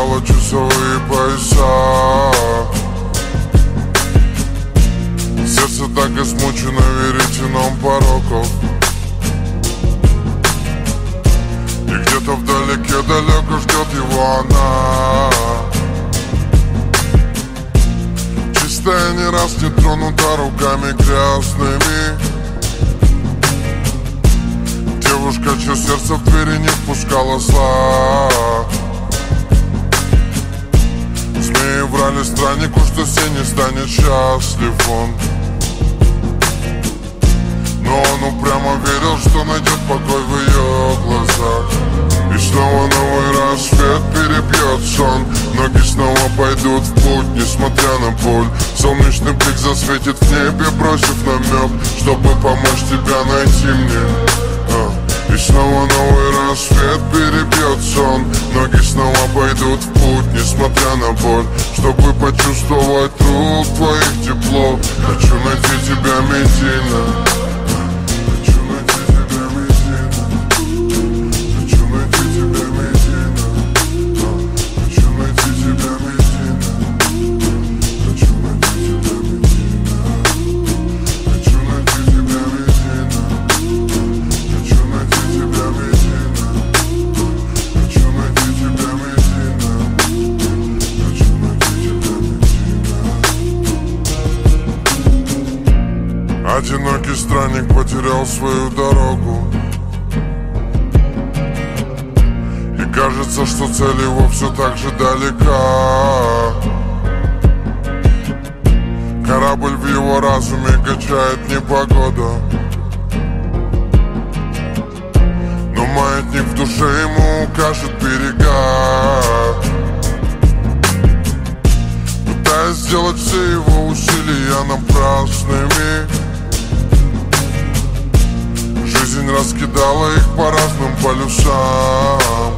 потеряла часовые пояса. Сердце так измучено веретеном пороков. И где-то вдалеке далеко ждет его она, чистая, не раз не тронута руками грязными. Девушка, чье сердце в двери не впускала зла. Змеи врали страннику, что все не станет счастлив он. Но он упрямо верил, что найдет покой в ее глазах. И снова новый рассвет перебьет сон. Ноги снова пойдут в путь, несмотря на боль. Солнечный блик засветит в небе, бросив намек, чтобы помочь тебя найти мне. И снова новый рассвет перебьет сон. Ноги снова пойдут в путь, несмотря на боль, чтобы почувствовать рук твоих тепло. Хочу найти тебя, Медина. Хочу найти тебя, Медина. Хочу найти тебя, Медина. Хочу найти тебя, Медина. Хочу найти тебя, Медина. Хочу найти тебя, Медина. Хочу найти тебя, Медина. Хочу найти тебя, Медина. Хочу найти тебя, Медина. Одинокий странник потерял свою дорогу, и кажется, что цель его все так же далека. Корабль в его разуме качает непогода, но маятник в душе ему укажет берега. Пытаясь сделать все его усилия напрасными, жизнь раскидала их по разным полюсам.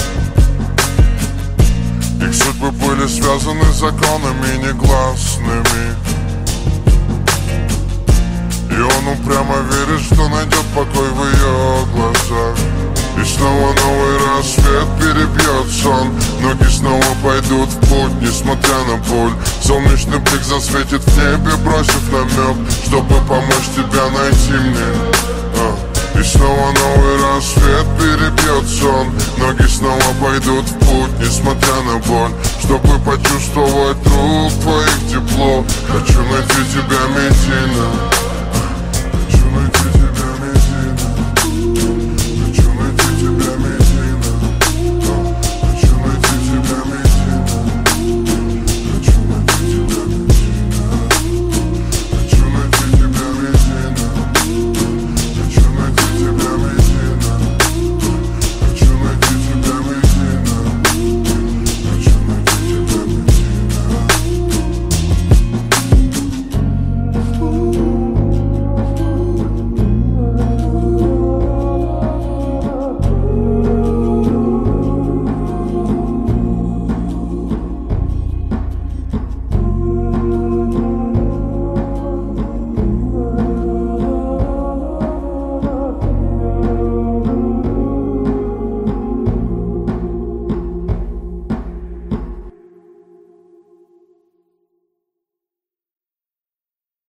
Их судьбы были связаны законами негласными, и он упрямо верит, что найдет покой в ее глазах. И снова новый рассвет перебьет сон. Ноги снова пойдут в путь, несмотря на боль. Солнечный блик засветит в небе, бросив намек, чтобы помочь тебя найти мне. И снова новый рассвет перебьет сон. Ноги снова пойдут в путь, несмотря на боль, чтобы почувствовать рук твоих тепло. Хочу найти тебя, Медина.